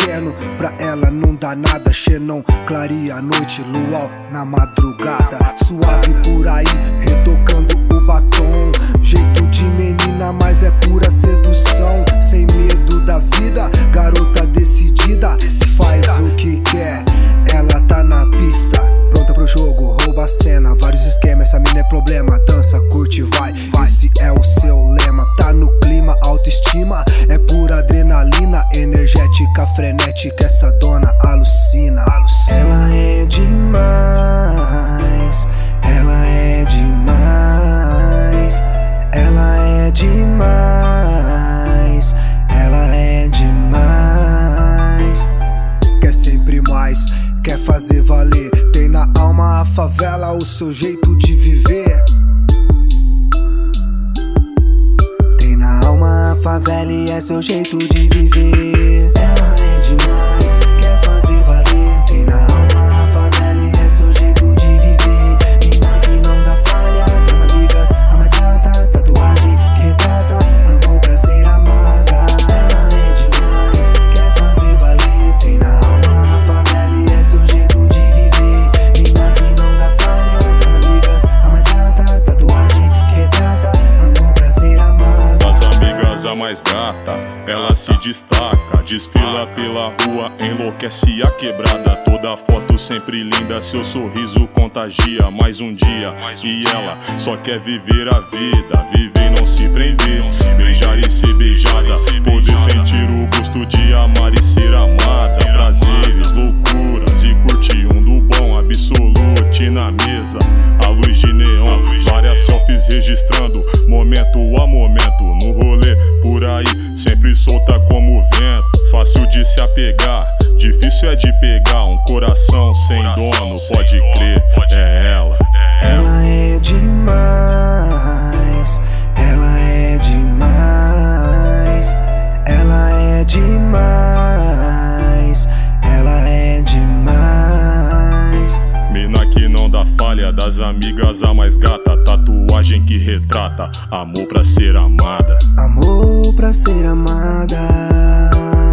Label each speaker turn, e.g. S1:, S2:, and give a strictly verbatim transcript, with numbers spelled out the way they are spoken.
S1: pequeno, pra ela não dá nada. Xenon clareia a noite, luau na madrugada. Suave por aí, retocando o batom. Jeito de menina, mas é pura sedução. Sem medo da vida, garota decidida. Faz o que quer, ela tá na pista, pronta pro jogo, rouba a cena. Vários esquemas, essa mina é problema. Dança, curte, vai, esse é o seu lema. Tá no clima, autoestima, é pura adrenalina. Energética, frenética, essa dona alucina, alucina. Ela é demais, ela é demais, ela é demais, ela é demais. Quer sempre mais, quer fazer valer. Tem na alma a favela, o seu jeito de viver. Tem na alma a favela e é seu jeito de viver. Ela é demais, quer fazer valer. Tem na alma a favela e é seu jeito de viver. Mina que não dá falha, pras amigas a mais gata. Tatuagem que retrata amor pra ser amada. Ela é demais, quer fazer valer. Tem na alma a favela e é seu jeito de viver. Mina que não dá falha, pras amigas a mais gata. Tatuagem que retrata amor pra ser amada.
S2: Das amigas a mais gata, ela se destaca, desfila pela rua, enlouquece a quebrada. Toda foto sempre linda, seu sorriso contagia. Mais um dia, e ela só quer viver a vida. Viver e não se prender, beijar e ser beijada. Poder sentir o gosto de amar e ser amada. Prazeres, loucuras e curtir um do bom absolute na mesa. A luz de neon, várias selfies registrando momento a momento. No rolê por aí, sempre solta como vento. Fácil de se apegar, difícil é de pegar. Um coração sem dono, pode crer, é ela.
S1: Ela é demais, ela é demais, ela é demais, ela é demais.
S2: Mina que não dá falha, das amigas a mais gata. Tatuagem que retrata amor pra ser amada.
S1: Amor pra ser amada.